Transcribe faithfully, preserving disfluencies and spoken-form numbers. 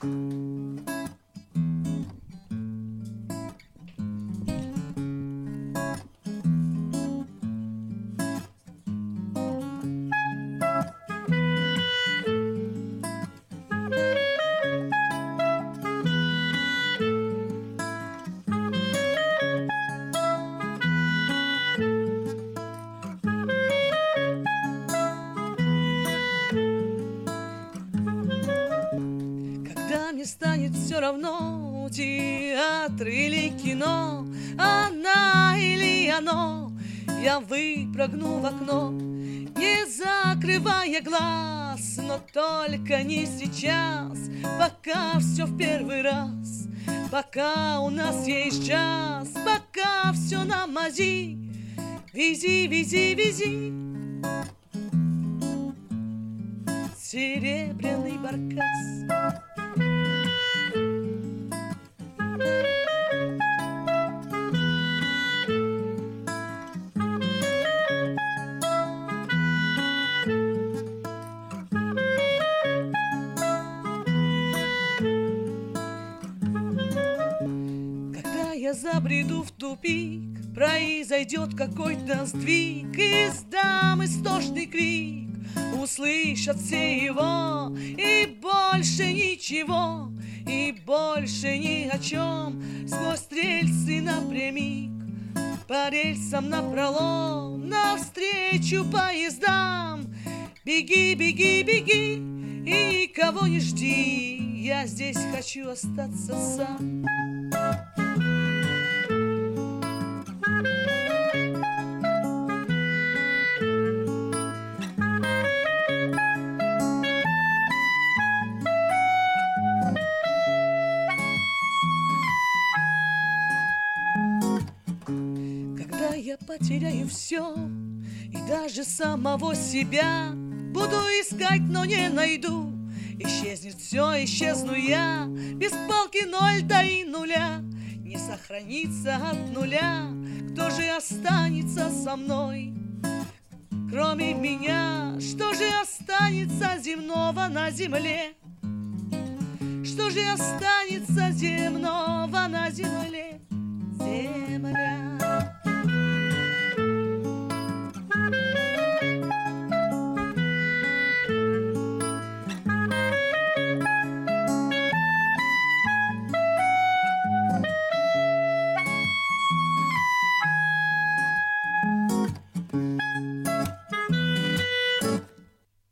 Мне станет все равно, театр или кино, она или оно, я выпрыгну в окно, не закрывая глаз, но только не сейчас, пока все в первый раз, пока у нас есть час, пока все на мази, вези, вези, вези. Серебряный баркас. Когда я забреду в тупик, произойдет какой-то сдвиг, издам истошный крик, услышат все его, и больше ничего, и больше ни о чем. Сквозь рельсы напрямик, по рельсам напролом, навстречу поездам. Беги, беги, беги, и никого не жди, я здесь хочу остаться сам. Я потеряю все, и даже самого себя буду искать, но не найду. Исчезнет все, исчезну я, без палки ноль да и нуля. Не сохранится от нуля, кто же останется со мной, кроме меня? Что же останется земного на земле? Что же останется земного на земле? Земля.